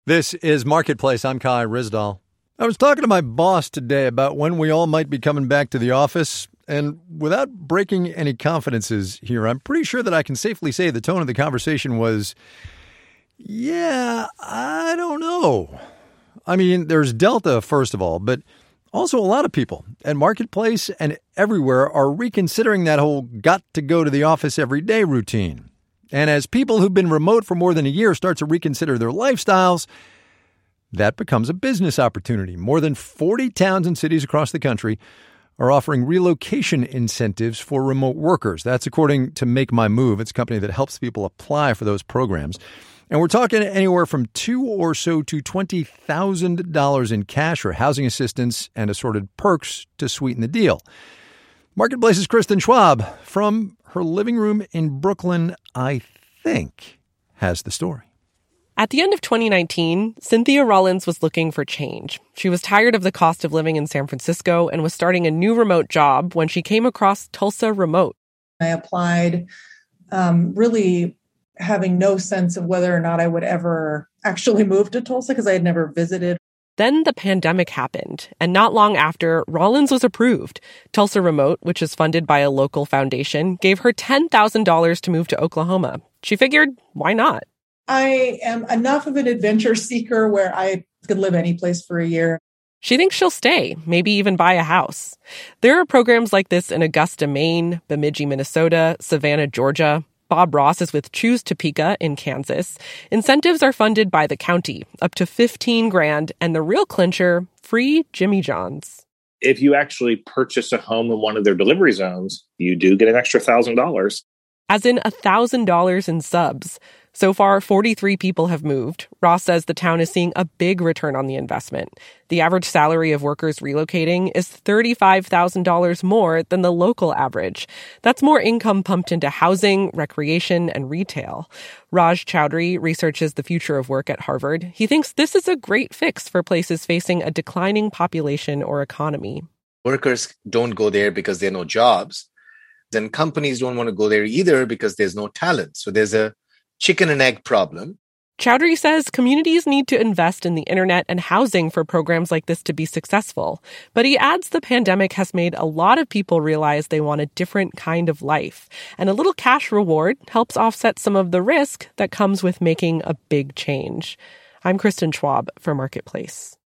This is Marketplace. I'm Kai Ryssdal. I was talking to my boss today about when we all might be coming back to the office, and without breaking any confidences here, I'm pretty sure that I can safely say the tone of the conversation was, yeah, I don't know. I mean, there's Delta, first of all, but also a lot of people at Marketplace and everywhere are reconsidering that whole got to go to the office every day routine. And as people who've been remote for more than a year start to reconsider their lifestyles, that becomes a business opportunity. More than 40 towns and cities across the country are offering relocation incentives for remote workers. That's according to Make My Move. It's a company that helps people apply for those programs. And we're talking anywhere from $2,000 or so to $20,000 in cash or housing assistance and assorted perks to sweeten the deal. Marketplace's Kristen Schwab from her living room in Brooklyn, I think, has the story. At the end of 2019, Cynthia Rollins was looking for change. She was tired of the cost of living in San Francisco and was starting a new remote job when she came across Tulsa Remote. I applied really having no sense of whether or not I would ever actually move to Tulsa because I had never visited. Then the pandemic happened, and not long after, Rollins was approved. Tulsa Remote, which is funded by a local foundation, gave her $10,000 to move to Oklahoma. She figured, why not? I am enough of an adventure seeker where I could live any place for a year. She thinks she'll stay, maybe even buy a house. There are programs like this in Augusta, Maine, Bemidji, Minnesota, Savannah, Georgia. Bob Ross is with Choose Topeka in Kansas. Incentives are funded by the county, up to $15,000, and the real clincher, free Jimmy John's. If you actually purchase a home in one of their delivery zones, you do get an extra $1,000. As in $1,000 in subs. So far, 43 people have moved. Ross says the town is seeing a big return on the investment. The average salary of workers relocating is $35,000 more than the local average. That's more income pumped into housing, recreation, and retail. Raj Chowdhury researches the future of work at Harvard. He thinks this is a great fix for places facing a declining population or economy. Workers don't go there because there are no jobs. Then companies don't want to go there either because there's no talent. So there's a chicken and egg problem. Chowdhury says communities need to invest in the internet and housing for programs like this to be successful. But he adds the pandemic has made a lot of people realize they want a different kind of life. And a little cash reward helps offset some of the risk that comes with making a big change. I'm Kristen Schwab for Marketplace.